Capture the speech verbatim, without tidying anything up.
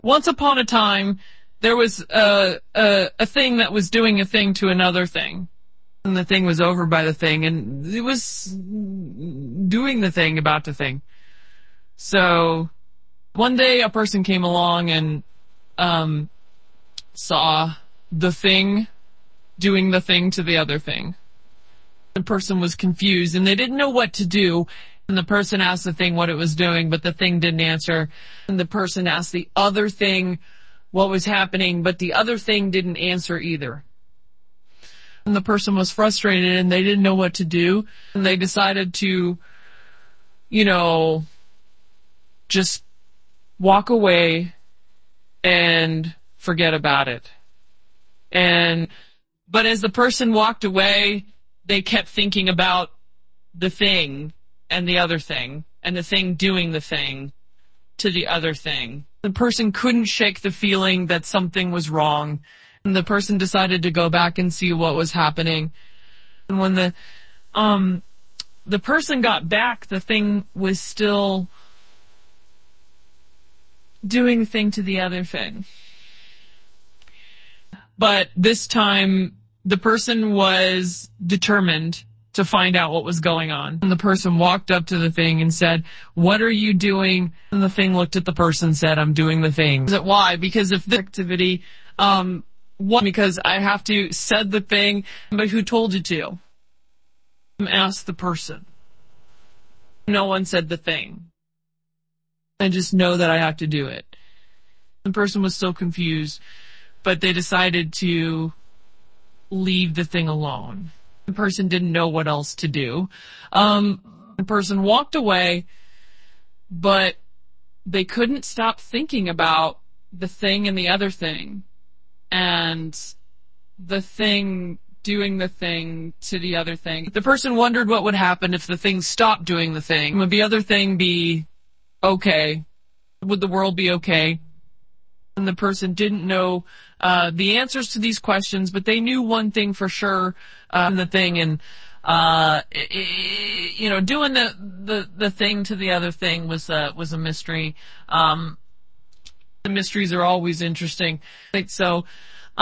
Once upon a time, there was a, a, a thing that was doing a thing to another thing. And the thing was over by the thing, and it was doing the thing about the thing. So, one day a person came along and, um, saw the thing doing the thing to the other thing. The person was confused, and they didn't know what to do. And the person asked the thing what it was doing, but the thing didn't answer. And the person asked the other thing what was happening, but the other thing didn't answer either. And the person was frustrated, and they didn't know what to do. And they decided to, you know, just walk away and forget about it. And, but as the person walked away, they kept thinking about the thing and the other thing, and the thing doing the thing to the other thing. The person couldn't shake the feeling that something was wrong, and the person decided to go back and see what was happening. And when the, um, the person got back, the thing was still doing the thing to the other thing. But this time, the person was determined to find out what was going on. And the person walked up to the thing and said, "What are you doing?" And the thing looked at the person and said, "I'm doing the thing." Is it why? Because of the activity, um, what? Because I have to said the thing, but who told you to? Ask the person. No one said the thing. I just know that I have to do it. The person was so confused, but they decided to leave the thing alone. The person didn't know what else to do. Um, the person walked away, but they couldn't stop thinking about the thing and the other thing, and the thing doing the thing to the other thing. The person wondered what would happen if the thing stopped doing the thing. Would the other thing be okay? Would the world be okay? And the person didn't know uh, the answers to these questions, but they knew one thing for sure, uh, the thing, and uh, it, it, you know, doing the, the the thing to the other thing was a was a mystery. Um, the mysteries are always interesting. So